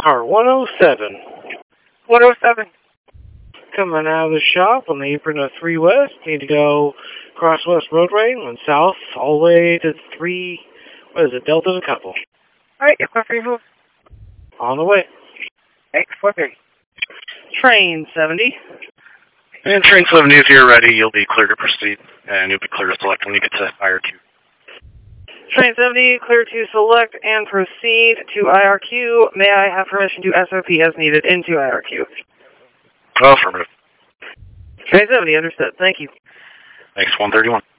Car 107. 107. Coming out of the shop on the apron of 3 West. Need to go across West Roadway and south all the way to 3, Delta the Couple. Alright, it's my free move. On the way. Thanks, 430. Train 70. And train 70, if you're ready, you'll be clear to proceed, and you'll be clear to select when you get to IRQ. Train 70, clear to select and proceed to IRQ. May I have permission to SOP as needed into IRQ? Affirmative. Train 70, understood. Thank you. Thanks, 131.